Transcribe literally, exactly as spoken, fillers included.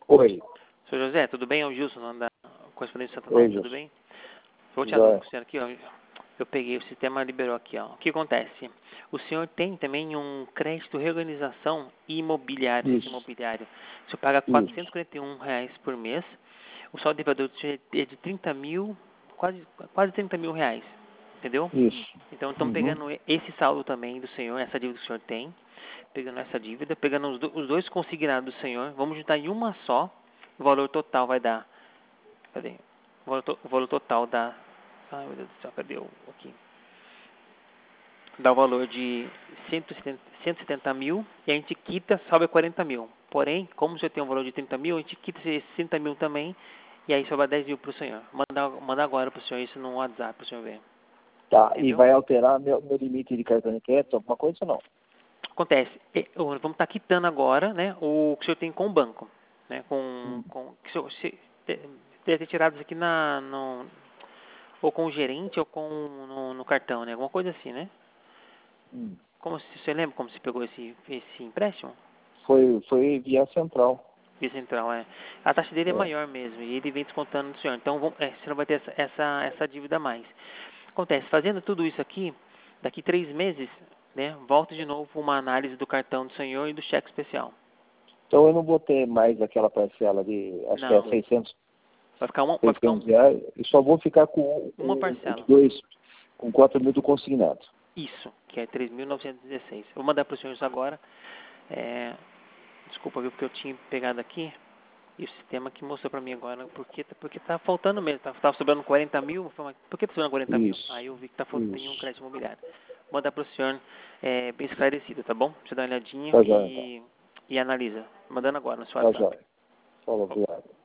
Oi. Senhor José, tudo bem? É o Gilson, da correspondência de Santo Oi, André, tudo Gilson. bem? Vou te Joia. com o senhor aqui, ó. Eu peguei, o sistema liberou aqui, ó. O que acontece? O senhor tem também um crédito reorganização imobiliário, Isso. imobiliário. O senhor paga Isso. quatrocentos e quarenta e um reais por mês. O saldo devedor é de trinta mil, quase, quase trinta mil reais. Entendeu? Isso. Então, estamos Uhum. pegando esse saldo também do senhor, essa dívida que o senhor tem, pegando essa dívida, pegando os, do, os dois consignados do senhor, vamos juntar em uma só, o valor total vai dar, cadê? O valor, to, o valor total dá, ai meu Deus do céu, cadê o, aqui? Dá o valor de cento e setenta mil e a gente quita, sobe quarenta mil. Porém, como o senhor tem um valor de trinta mil, a gente quita esses sessenta mil também, e aí sobra dez mil para o senhor. Manda, manda agora para o senhor isso no WhatsApp para o senhor ver. Tá, e Entendeu? vai alterar meu, meu limite de cartão de crédito, alguma coisa ou não? Acontece, é, vamos estar quitando agora, né, o que o senhor tem com o banco, né, com, Hum. com que o senhor se, te- deve ter tirado isso aqui na, no, ou com o gerente ou com no, no cartão, né, alguma coisa assim, né? Hum. Como se você lembra como se pegou esse esse empréstimo? Foi, foi via central. Via Central, é. A taxa dele é É. maior mesmo e ele vem descontando do senhor. Então, vamos, é, você não vai ter essa, essa essa dívida a mais. Acontece, fazendo tudo isso aqui, daqui três meses, né, volta de novo uma análise do cartão do senhor e do cheque especial. Então eu não vou ter mais aquela parcela de, acho que é Não. seiscentos, Vai ficar uma, vai ficar um, seiscentos reais, e só vou ficar com uma um, parcela. dois, com quatro mil do consignado. Isso, que é três mil novecentos e dezesseis. Eu vou mandar para os senhores agora. É, desculpa, viu, porque eu tinha pegado aqui e o sistema que mostrou para mim agora, porque, porque tá faltando mesmo. Tá, tava sobrando quarenta mil. Eu falei, por que tá sobrando quarenta mil? Isso. Aí eu vi que tá faltando tem um Isso. crédito imobiliário. Vou mandar para o senhor é, bem esclarecido, tá bom? Você dá uma olhadinha Tá já, então. e, e analisa. Mandando agora no seu Tá WhatsApp. já. Falou, obrigado.